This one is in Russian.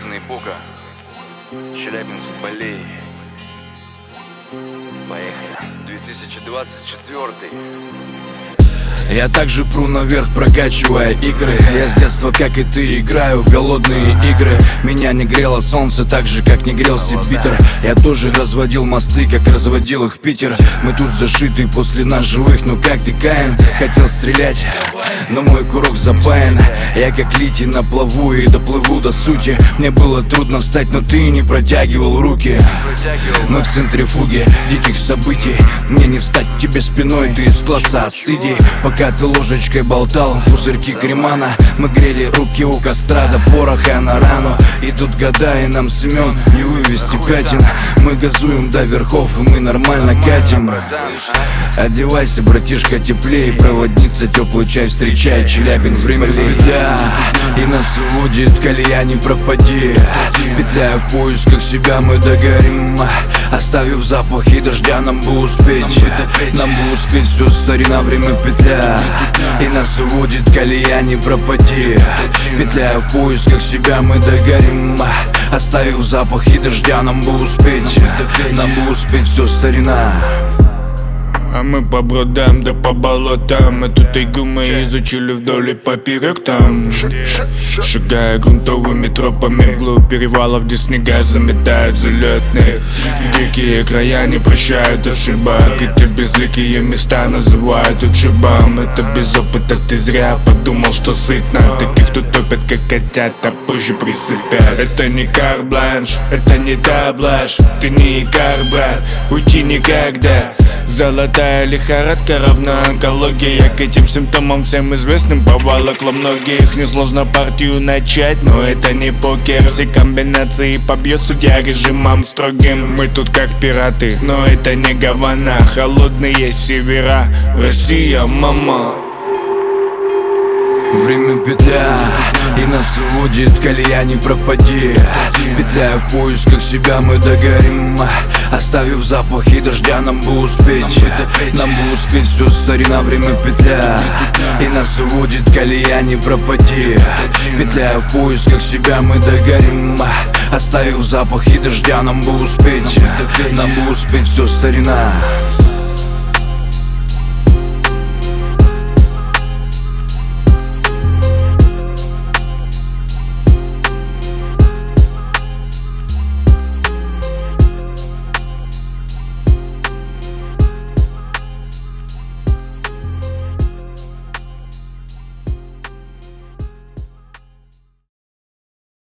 Красная эпоха, Челябинск, Балей. Поехали. 2024. Я также пру наверх, прокачивая игры. Я с детства, как и ты, играю в голодные игры. Меня не грело солнце так же, как не грелся Питер. Я тоже разводил мосты, как разводил их Питер. Мы тут зашиты после нас живых, ну как ты, Каин? Хотел стрелять, но мой курок запаян. Я как литий на плаву и доплыву до сути. Мне было трудно встать, но ты не протягивал руки. Мы в центрифуге диких событий. Мне не встать тебе спиной, ты из класса сиди. Пока ты ложечкой болтал пузырьки кремана, мы грели руки у костра до пороха на рану. Идут года, и нам с имен не вывести пятен. Мы газуем до верхов, и мы нормально катим. Одевайся, братишка, теплее. Проводница, теплый чай встречай. Челябинск, время лета, и нас уводит колея, не пропади. Петляя в поисках себя, мы догорим. Оставив запахи дождя, нам бы успеть. Нам бы успеть, все старина, время петля. И нас уводит колея, не пропади. Петляя в поисках себя, мы догорим. Оставив запахи дождя, нам бы успеть. Нам бы успеть, все старина. А мы по бродам, да по болотам. Эту тайгу мы изучили вдоль и поперек там. Шагая грунтовыми тропами вглубь перевалов, где снега заметают залетные. Дикие края не прощают ошибок. Эти безликие места называют учебом. Это без опыта ты зря подумал, что сытно. Таких тут топят, как котят, а позже присыпят. Это не карт-бланш, это не таблаш. Ты не икар, брат, уйти никогда. Золотая лихорадка равна онкология. К этим симптомам всем известным поволокло многих. Несложно партию начать, но это не покер. Все комбинации побьет судья режимом строгим. Мы тут как пираты, но это не Гавана. Холодные севера, Россия, мама. Время петля, и нас уводит колея, не пропади. Петляя в поисках себя, мы догорим. Оставив запахи дождя, нам бы успеть. Нам бы успеть, все старина, время петля. И нас уводит колея, не пропади. Петляя в поисках себя, мы догорим. Оставив запахи дождя, нам бы успеть. Нам бы успеть, все старина.